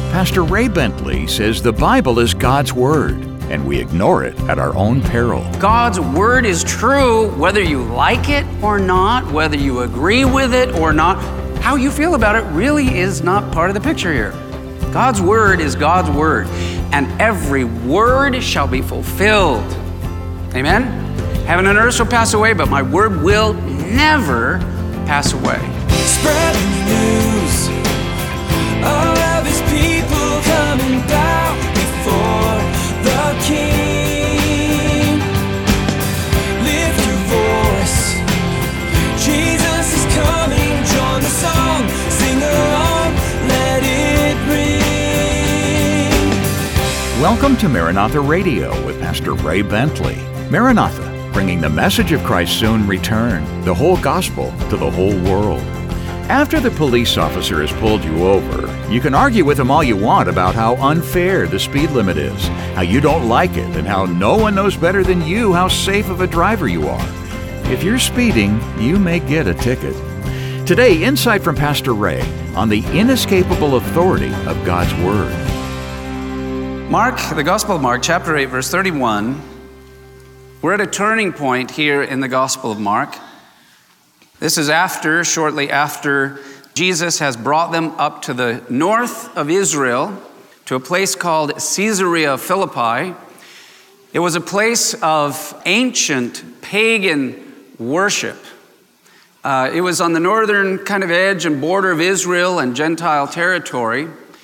Pastor Ray Bentley says the Bible is God's Word, and we ignore it at our own peril. God's Word is true whether you like it or not, whether you agree with it or not. How you feel about it really is not part of the picture here. God's Word is God's Word, and every word shall be fulfilled. Amen? Heaven and earth shall pass away, but my word will never pass away. Spread the news. All of his people coming down before the King. Lift your voice. Jesus is coming. Join the song. Sing along. Let it ring. Welcome to Maranatha Radio with Pastor Ray Bentley. Maranatha, bringing the message of Christ's soon return, the whole gospel to the whole world. After the police officer has pulled you over, you can argue with him all you want about how unfair the speed limit is, how you don't like it, and how no one knows better than you how safe of a driver you are. If you're speeding, you may get a ticket. Today, insight from Pastor Ray on the inescapable authority of God's Word. Mark, the Gospel of Mark, chapter 8, verse 31. We're at a turning point here in the Gospel of Mark. This is shortly after Jesus has brought them up to the north of Israel to a place called Caesarea Philippi. It was a place of ancient pagan worship. It was on the northern kind of edge and border of Israel and Gentile territory.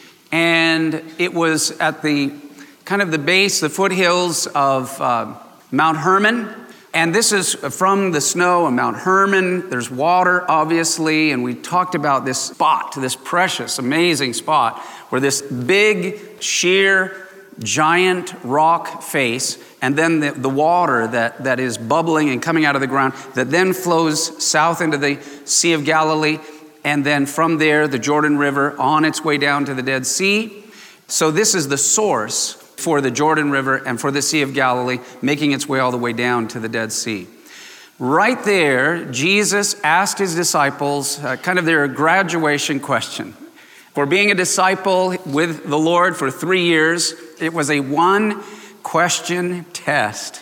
And it was at the kind of the base, the foothills of Mount Hermon. And this is from the snow on Mount Hermon. There's water, obviously, and we talked about this spot, this precious, amazing spot, where this big, sheer, giant rock face, and then the water that is bubbling and coming out of the ground, that then flows south into the Sea of Galilee, and then from there, the Jordan River on its way down to the Dead Sea. So this is the source for the Jordan River and for the Sea of Galilee, making its way all the way down to the Dead Sea. Right there, Jesus asked his disciples kind of their graduation question. For being a disciple with the Lord for 3 years, it was a one-question test.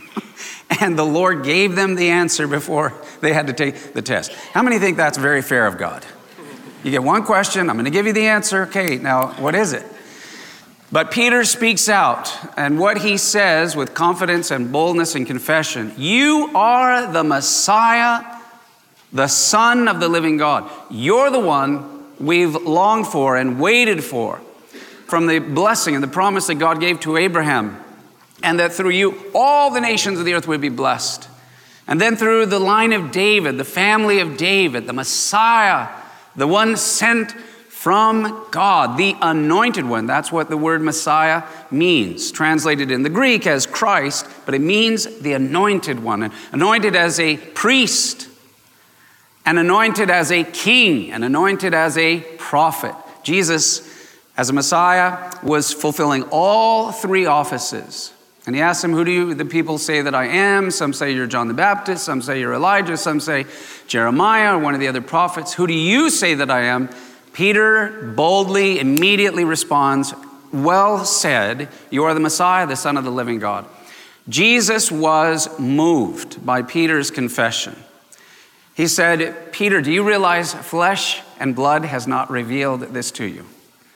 And the Lord gave them the answer before they had to take the test. How many think that's very fair of God? You get one question, I'm going to give you the answer. Okay, now what is it? But Peter speaks out, and what he says with confidence and boldness and confession, you are the Messiah, the Son of the living God. You're the one we've longed for and waited for, from the blessing and the promise that God gave to Abraham, and that through you all the nations of the earth would be blessed. And then through the line of David, the family of David, the Messiah, the one sent from God, the anointed one. That's what the word Messiah means, translated in the Greek as Christ, but it means the anointed one, and anointed as a priest, and anointed as a king, and anointed as a prophet. Jesus, as a Messiah, was fulfilling all three offices. And he asked him, who do the people say that I am? Some say you're John the Baptist, some say you're Elijah, some say Jeremiah or one of the other prophets. Who do you say that I am? Peter boldly, immediately responds, well said, you are the Messiah, the Son of the living God. Jesus was moved by Peter's confession. He said, Peter, do you realize flesh and blood has not revealed this to you?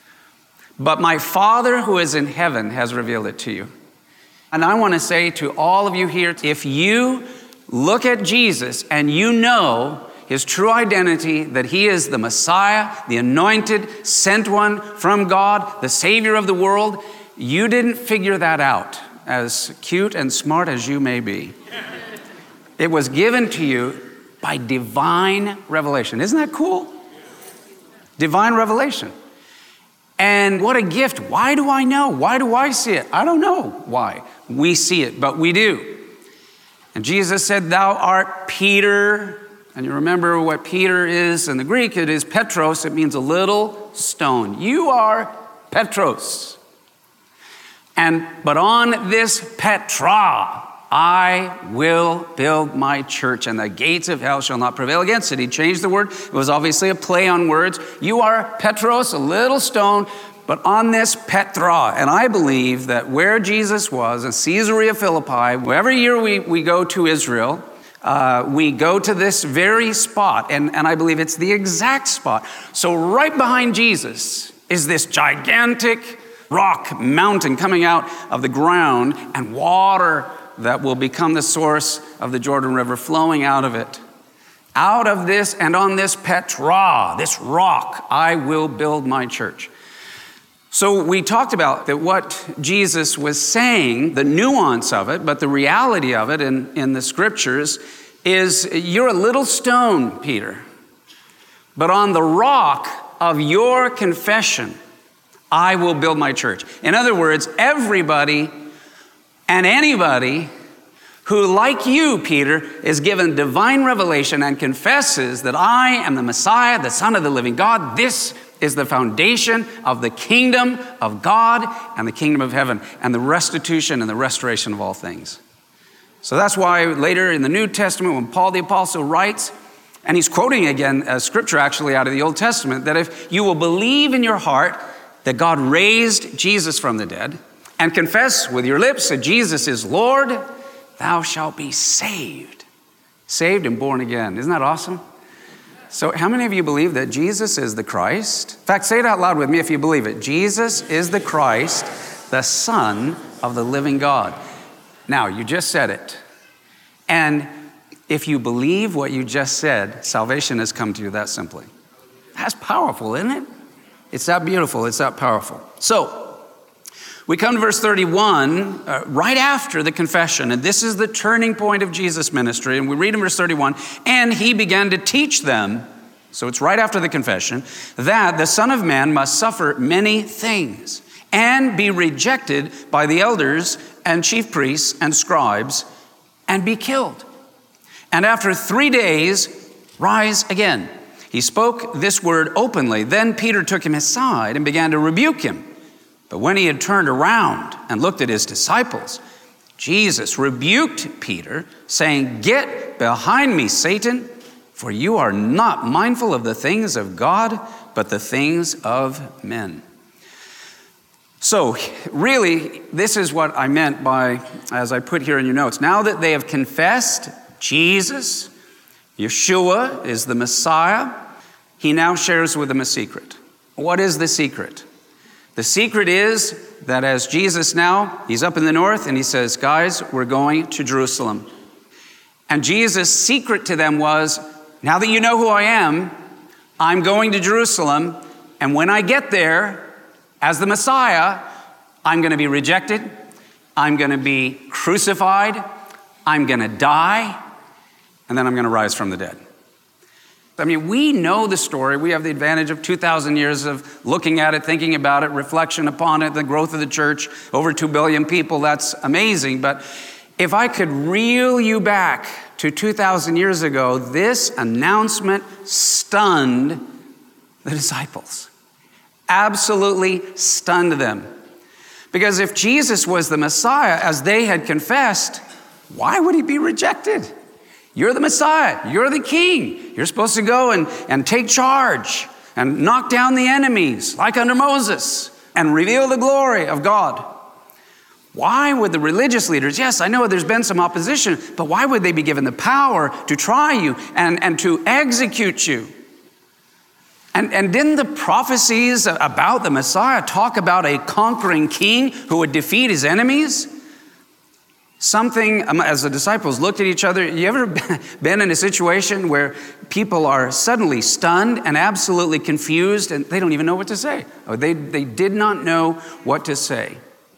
But my Father who is in heaven has revealed it to you. And I want to say to all of you here, if you look at Jesus and you know his true identity, that he is the Messiah, the anointed, sent one from God, the Savior of the world, you didn't figure that out, as cute and smart as you may be. It was given to you by divine revelation. Isn't that cool? Divine revelation. And what a gift. Why do I know? Why do I see it? I don't know why we see it, but we do. And Jesus said, thou art Peter. And you remember what Peter is in the Greek, it is Petros, it means a little stone. You are Petros. But on this Petra, I will build my church, and the gates of hell shall not prevail against it. He changed the word. It was obviously a play on words. You are Petros, a little stone, but on this Petra. And I believe that where Jesus was, in Caesarea Philippi, every year we go to Israel, we go to this very spot, and I believe it's the exact spot. So right behind Jesus is this gigantic rock mountain coming out of the ground, and water that will become the source of the Jordan River flowing out of it. Out of this and on this Petra, this rock, I will build my church. So we talked about that what Jesus was saying, the nuance of it, but the reality of it in the scriptures is, you're a little stone, Peter, but on the rock of your confession, I will build my church. In other words, everybody and anybody who, like you, Peter, is given divine revelation and confesses that I am the Messiah, the Son of the living God, this is the foundation of the kingdom of God and the kingdom of heaven and the restitution and the restoration of all things. So that's why later in the New Testament, when Paul the Apostle writes, and he's quoting again a scripture actually out of the Old Testament, that if you will believe in your heart that God raised Jesus from the dead and confess with your lips that Jesus is Lord, thou shalt be saved. Saved and born again. Isn't that awesome? So how many of you believe that Jesus is the Christ? In fact, say it out loud with me if you believe it. Jesus is the Christ, the Son of the living God. Now, you just said it. And if you believe what you just said, salvation has come to you that simply. That's powerful, isn't it? It's that beautiful. It's that powerful. So, we come to verse 31, right after the confession, and this is the turning point of Jesus' ministry, and we read in verse 31, and he began to teach them, so it's right after the confession, that the Son of Man must suffer many things and be rejected by the elders and chief priests and scribes and be killed. And after 3 days, rise again. He spoke this word openly. Then Peter took him aside and began to rebuke him. But when he had turned around and looked at his disciples, Jesus rebuked Peter, saying, "Get behind me, Satan, for you are not mindful of the things of God, but the things of men." So really, this is what I meant by, as I put here in your notes, now that they have confessed Jesus, Yeshua is the Messiah, he now shares with them a secret. What is the secret? The secret is that as Jesus now, he's up in the north and he says, guys, we're going to Jerusalem. And Jesus' secret to them was, now that you know who I am, I'm going to Jerusalem. And when I get there, as the Messiah, I'm going to be rejected. I'm going to be crucified. I'm going to die. And then I'm going to rise from the dead. I mean, we know the story. We have the advantage of 2,000 years of looking at it, thinking about it, reflection upon it, the growth of the church, over 2 billion people. That's amazing. But if I could reel you back to 2,000 years ago, this announcement stunned the disciples. Absolutely stunned them. Because if Jesus was the Messiah, as they had confessed, why would he be rejected? You're the Messiah. You're the king. You're supposed to go and take charge and knock down the enemies like under Moses and reveal the glory of God. Why would the religious leaders, yes, I know there's been some opposition, but why would they be given the power to try you and to execute you? And didn't the prophecies about the Messiah talk about a conquering king who would defeat his enemies? Something, as the disciples looked at each other, you ever been in a situation where people are suddenly stunned and absolutely confused and they don't even know what to say? They did not know what to say.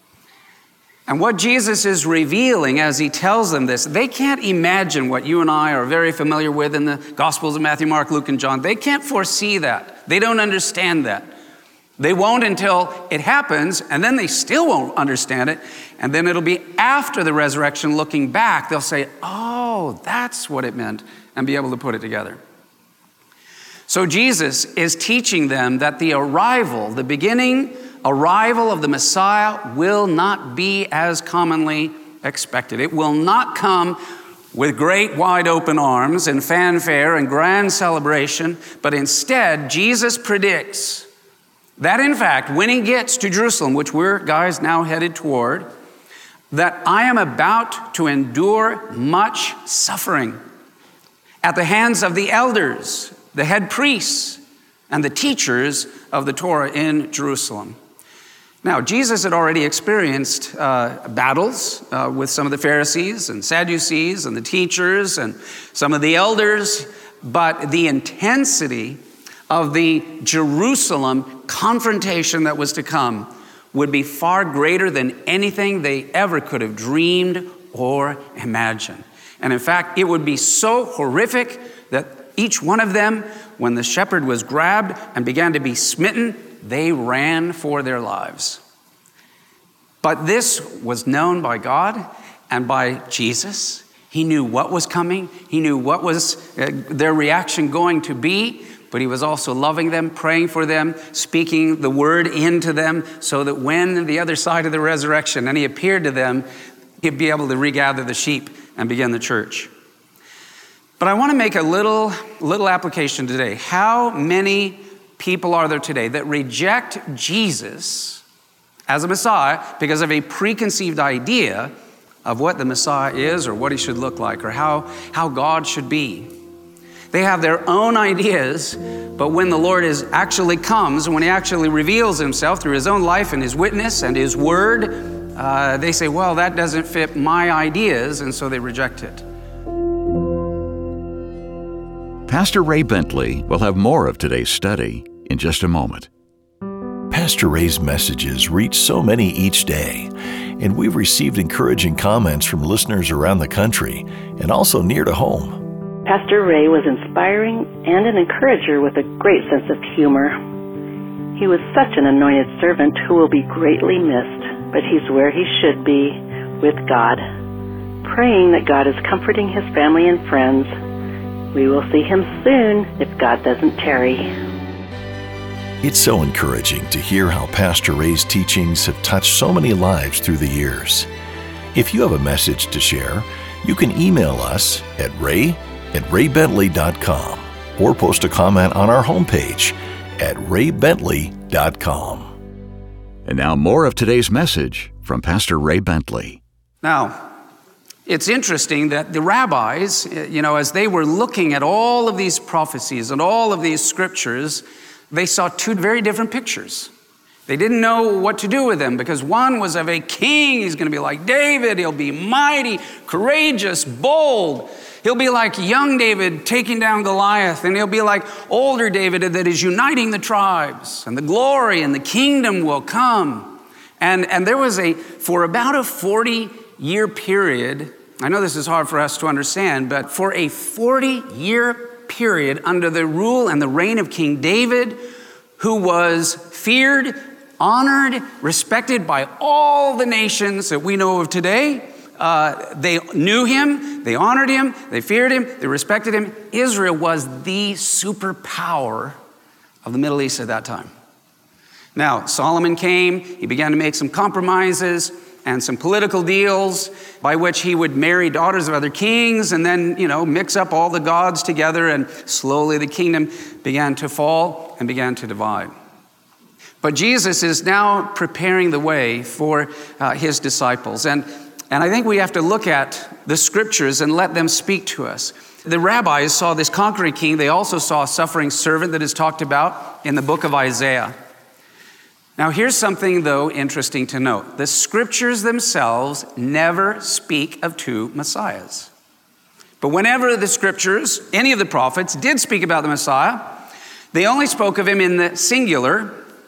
And what Jesus is revealing as he tells them this, they can't imagine what you and I are very familiar with in the Gospels of Matthew, Mark, Luke, and John. They can't foresee that. They don't understand that. They won't until it happens, and then they still won't understand it. And then it'll be after the resurrection, looking back, they'll say, oh, that's what it meant, and be able to put it together. So Jesus is teaching them that the arrival, the beginning arrival of the Messiah will not be as commonly expected. It will not come with great wide open arms and fanfare and grand celebration, but instead, Jesus predicts That in fact, when he gets to Jerusalem, which we're guys now headed toward, that I am about to endure much suffering at the hands of the elders, the head priests, and the teachers of the Torah in Jerusalem. Now, Jesus had already experienced battles with some of the Pharisees and Sadducees and the teachers and some of the elders, but the intensity of the Jerusalem confrontation that was to come would be far greater than anything they ever could have dreamed or imagined. And in fact, it would be so horrific that each one of them, when the shepherd was grabbed and began to be smitten, they ran for their lives. But this was known by God and by Jesus. He knew what was coming. He knew what was their reaction going to be, but he was also loving them, praying for them, speaking the word into them so that when the other side of the resurrection and he appeared to them, he'd be able to regather the sheep and begin the church. But I want to make a little application today. How many people are there today that reject Jesus as a Messiah because of a preconceived idea of what the Messiah is or what he should look like or how God should be? They have their own ideas, but when the Lord actually comes, when he actually reveals himself through his own life and his witness and his word, they say, well, that doesn't fit my ideas, and so they reject it. Pastor Ray Bentley will have more of today's study in just a moment. Pastor Ray's messages reach so many each day, and we've received encouraging comments from listeners around the country and also near to home. Pastor Ray was inspiring and an encourager with a great sense of humor. He was such an anointed servant who will be greatly missed, but he's where he should be, with God. Praying that God is comforting his family and friends. We will see him soon if God doesn't tarry. It's so encouraging to hear how Pastor Ray's teachings have touched so many lives through the years. If you have a message to share, you can email us at ray@raybentley.com or post a comment on our homepage at raybentley.com. And now more of today's message from Pastor Ray Bentley. Now, it's interesting that the rabbis, as they were looking at all of these prophecies and all of these scriptures, they saw two very different pictures. They didn't know what to do with them because one was of a king. He's going to be like David. He'll be mighty, courageous, bold. He'll be like young David taking down Goliath, and he'll be like older David that is uniting the tribes, and the glory and the kingdom will come. And there was for about a 40-year period, I know this is hard for us to understand, but for a 40-year period under the rule and the reign of King David, who was feared, honored, respected by all the nations that we know of today. They knew him, they honored him, they feared him, they respected him. Israel was the superpower of the Middle East at that time. Now, Solomon came, he began to make some compromises and some political deals by which he would marry daughters of other kings and then, mix up all the gods together, and slowly the kingdom began to fall and began to divide. But Jesus is now preparing the way for his disciples. And I think we have to look at the scriptures and let them speak to us. The rabbis saw this conquering king. They also saw a suffering servant that is talked about in the book of Isaiah. Now, here's something, though, interesting to note. The scriptures themselves never speak of two messiahs. But whenever the scriptures, any of the prophets, did speak about the Messiah, they only spoke of him in the singular,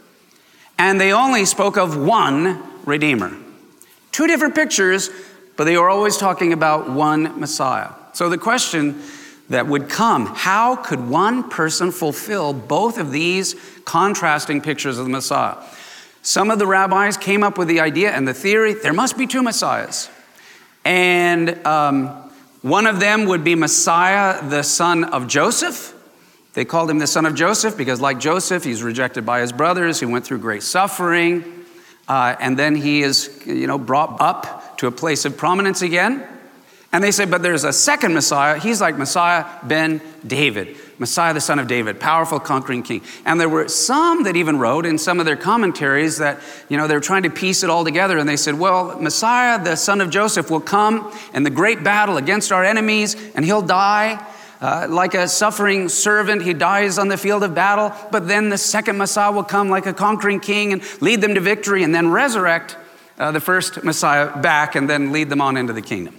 and they only spoke of one Redeemer. Two different pictures, but they were always talking about one Messiah. So the question that would come, how could one person fulfill both of these contrasting pictures of the Messiah? Some of the rabbis came up with the idea and the theory, there must be two Messiahs. And one of them would be Messiah, the son of Joseph. They called him the son of Joseph because, like Joseph, he's rejected by his brothers. He went through great suffering. And then he is, brought up to a place of prominence again. And they said, but there's a second Messiah. He's like Messiah ben David, Messiah the son of David, powerful conquering king. And there were some that even wrote in some of their commentaries that, they were trying to piece it all together. And they said, well, Messiah the son of Joseph will come in the great battle against our enemies, and he'll die like a suffering servant. He dies on the field of battle. But then the second Messiah will come like a conquering king and lead them to victory, and then resurrect the first Messiah back and then lead them on into the kingdom.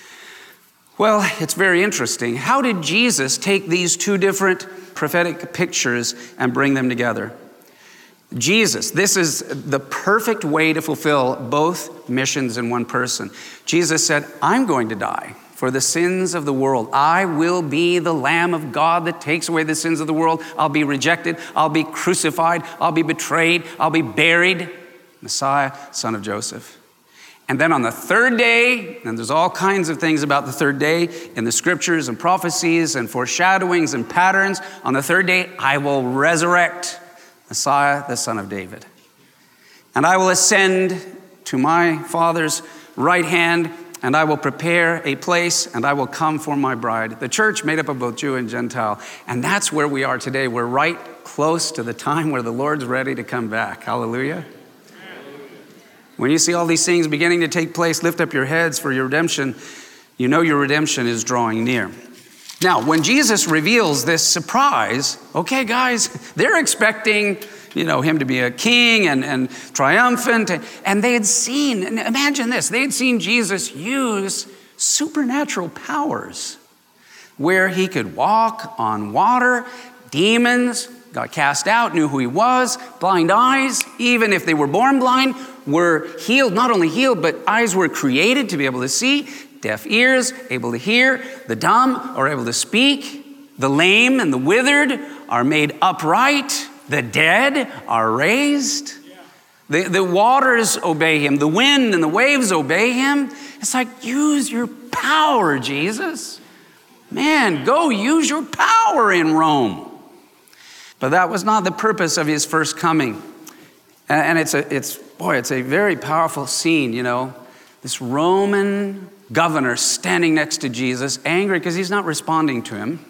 Well, it's very interesting. How did Jesus take these two different prophetic pictures and bring them together? Jesus, this is the perfect way to fulfill both missions in one person. Jesus said, I'm going to die for the sins of the world. I will be the Lamb of God that takes away the sins of the world. I'll be rejected. I'll be crucified. I'll be betrayed. I'll be buried. Messiah, son of Joseph. And then on the third day, and there's all kinds of things about the third day in the scriptures and prophecies and foreshadowings and patterns. On the third day, I will resurrect Messiah, the son of David. And I will ascend to my Father's right hand, and I will prepare a place, and I will come for my bride. The church made up of both Jew and Gentile. And that's where we are today. We're right close to the time where the Lord's ready to come back. Hallelujah. When you see all these things beginning to take place, lift up your heads for your redemption. You know your redemption is drawing near. Now, when Jesus reveals this surprise, okay, guys, they're expecting, him to be a king and triumphant. And they had seen, and imagine this, they had seen Jesus use supernatural powers where he could walk on water, demons got cast out, knew who he was, blind eyes, even if they were born blind, were healed, not only healed, but eyes were created to be able to see, deaf ears, able to hear, the dumb are able to speak, the lame and the withered are made upright, the dead are raised, the waters obey him, the wind and the waves obey him. It's like, use your power, Jesus. Man, go use your power in Rome. But that was not the purpose of his first coming. And it's a very powerful scene, This Roman governor standing next to Jesus, angry because he's not responding to him.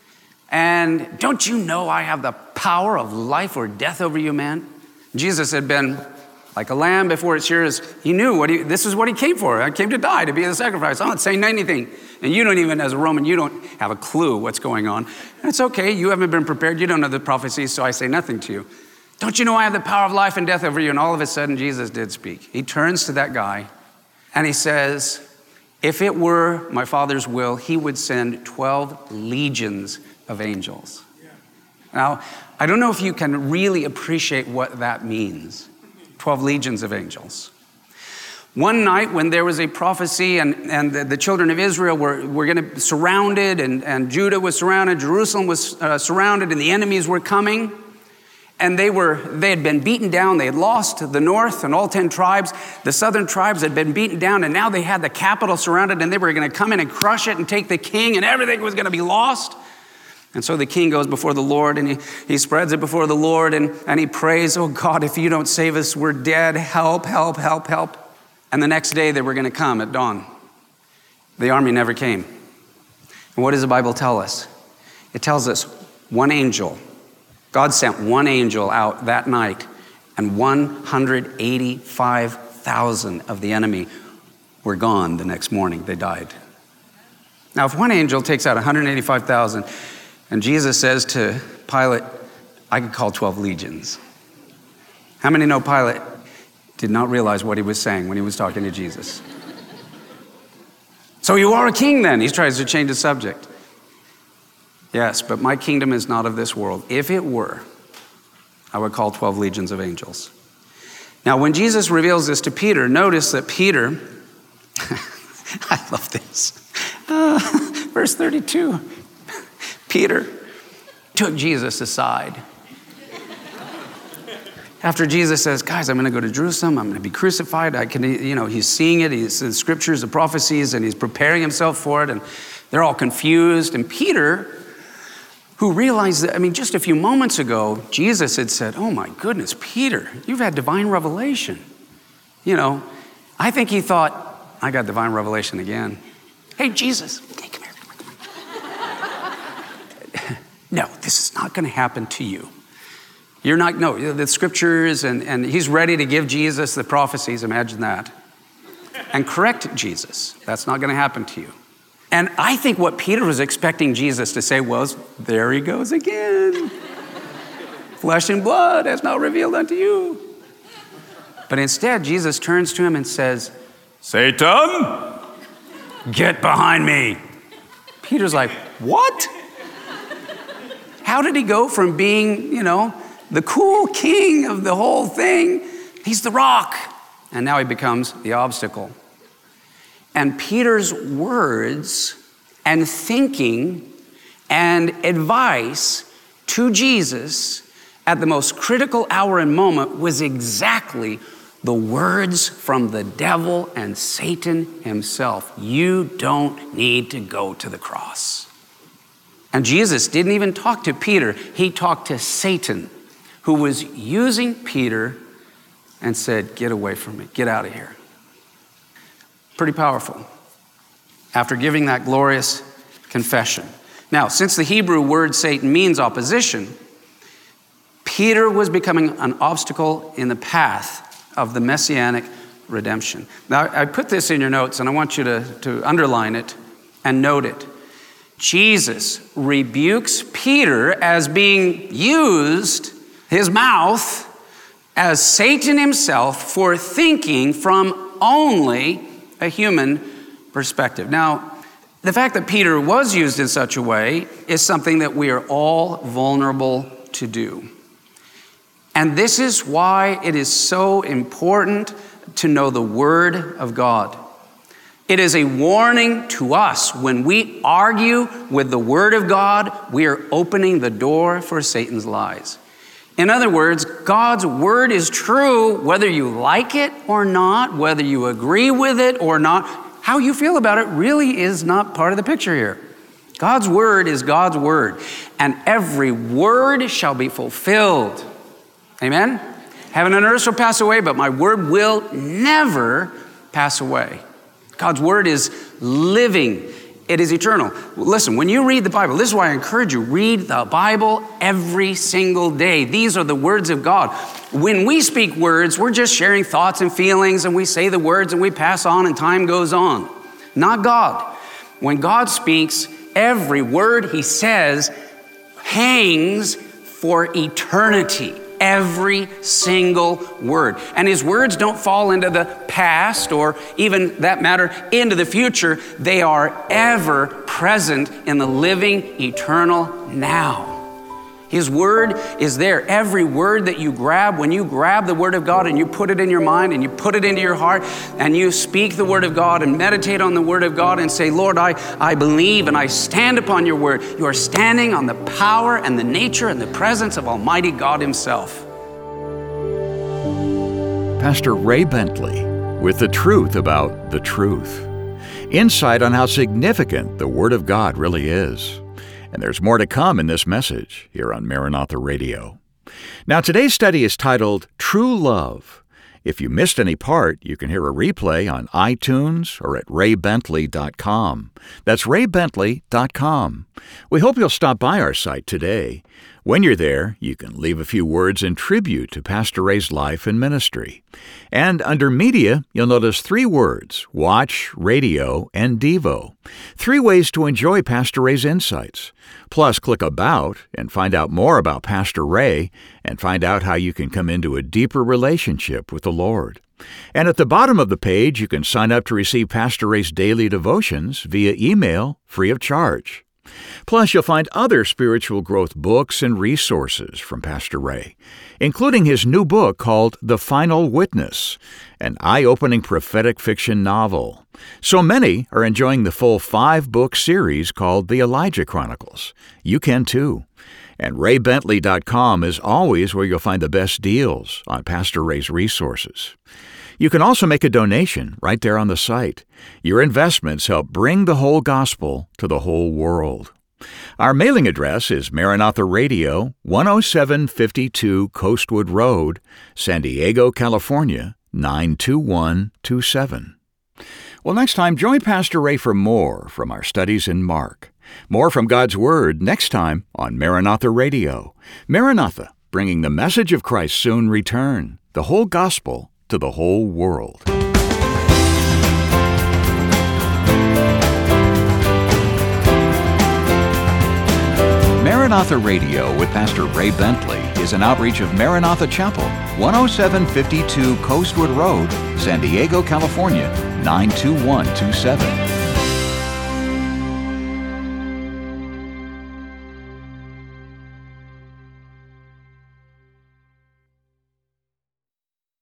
And don't you know I have the power of life or death over you, man? Jesus had been like a lamb before its shears. He knew this is what he came for. I came to die, to be the sacrifice. I'm not saying anything. And you don't even, as a Roman, you don't have a clue what's going on. And it's okay. You haven't been prepared. You don't know the prophecies, so I say nothing to you. Don't you know I have the power of life and death over you? And all of a sudden, Jesus did speak. He turns to that guy and he says, if it were my Father's will, he would send 12 legions of angels. Yeah. Now, I don't know if you can really appreciate what that means. 12 legions of angels. One night when there was a prophecy and the children of Israel were going to be surrounded and Judah was surrounded, Jerusalem was surrounded, and the enemies were coming. And they had been beaten down. They had lost the north and all 10 tribes. The southern tribes had been beaten down, and now they had the capital surrounded, and they were going to come in and crush it and take the king, and everything was going to be lost. And so the king goes before the Lord, and he spreads it before the Lord, and he prays, oh God, if you don't save us, we're dead. Help, help, help, help. And the next day they were going to come at dawn. The army never came. And what does the Bible tell us? It tells us one angel. God sent one angel out that night, and 185,000 of the enemy were gone the next morning. They died. Now, if one angel takes out 185,000, and Jesus says to Pilate, I could call 12 legions. How many know Pilate did not realize what he was saying when he was talking to Jesus? So you are a king then? He tries to change the subject. Yes, but my kingdom is not of this world. If it were, I would call 12 legions of angels. Now, when Jesus reveals this to Peter, notice that Peter, I love this. Verse 32, Peter took Jesus aside. After Jesus says, guys, I'm going to go to Jerusalem. I'm going to be crucified. He's seeing it. He's in the scriptures, the prophecies, and he's preparing himself for it. And they're all confused. And Peter, who realized that, just a few moments ago, Jesus had said, oh my goodness, Peter, you've had divine revelation. I think he thought, I got divine revelation again. Hey, Jesus, hey, come here. No, this is not going to happen to you. You're not, no, the scriptures, and he's ready to give Jesus the prophecies, imagine that, and correct Jesus. That's not going to happen to you. And I think what Peter was expecting Jesus to say was, there he goes again. Flesh and blood has not revealed unto you. But instead, Jesus turns to him and says, Satan, get behind me. Peter's like, what? How did he go from being, the cool king of the whole thing? He's the rock. And now he becomes the obstacle. And Peter's words and thinking and advice to Jesus at the most critical hour and moment was exactly the words from the devil and Satan himself. You don't need to go to the cross. And Jesus didn't even talk to Peter. He talked to Satan, who was using Peter, and said, get away from me, get out of here. Pretty powerful. After giving that glorious confession. Now, since the Hebrew word Satan means opposition, Peter was becoming an obstacle in the path of the messianic redemption. Now, I put this in your notes, and I want you to underline it and note it. Jesus rebukes Peter as being used, his mouth, as Satan himself for thinking from only a human perspective. Now, the fact that Peter was used in such a way is something that we are all vulnerable to do. And this is why it is so important to know the Word of God. It is a warning to us. When we argue with the Word of God, we are opening the door for Satan's lies. In other words, God's Word is true whether you like it or not, whether you agree with it or not. How you feel about it really is not part of the picture here. God's Word is God's Word, and every word shall be fulfilled. Amen? Heaven and earth shall pass away, but my word will never pass away. God's word is living. It is eternal. Listen, when you read the Bible, this is why I encourage you, read the Bible every single day. These are the words of God. When we speak words, we're just sharing thoughts and feelings, and we say the words and we pass on and time goes on. Not God. When God speaks, every word he says hangs for eternity. Every single word. And his words don't fall into the past or even that matter into the future. They are ever present in the living eternal now. His word is there. Every word that you grab, when you grab the word of God and you put it in your mind and you put it into your heart and you speak the word of God and meditate on the word of God and say, Lord, I believe and I stand upon your word. You are standing on the power and the nature and the presence of Almighty God himself. Pastor Ray Bentley with the truth about the truth. Insight on how significant the Word of God really is. And there's more to come in this message here on Maranatha Radio. Now, today's study is titled True Love. If you missed any part, you can hear a replay on iTunes or at raybentley.com. That's raybentley.com. We hope you'll stop by our site today. When you're there, you can leave a few words in tribute to Pastor Ray's life and ministry. And under Media, you'll notice 3 words, Watch, Radio, and Devo. 3 ways to enjoy Pastor Ray's insights. Plus, click About and find out more about Pastor Ray and find out how you can come into a deeper relationship with the Lord. And at the bottom of the page, you can sign up to receive Pastor Ray's daily devotions via email free of charge. Plus, you'll find other spiritual growth books and resources from Pastor Ray, including his new book called The Final Witness, an eye-opening prophetic fiction novel. So many are enjoying the full 5-book series called The Elijah Chronicles. You can too. And raybentley.com is always where you'll find the best deals on Pastor Ray's resources. You can also make a donation right there on the site. Your investments help bring the whole gospel to the whole world. Our mailing address is Maranatha Radio, 10752 Coastwood Road, San Diego, California, 92127. Well, next time, join Pastor Ray for more from our studies in Mark. More from God's Word next time on Maranatha Radio. Maranatha, bringing the message of Christ's soon return, the whole gospel to the whole world. Maranatha Radio with Pastor Ray Bentley is an outreach of Maranatha Chapel, 10752 Coastwood Road, San Diego, California, 92127.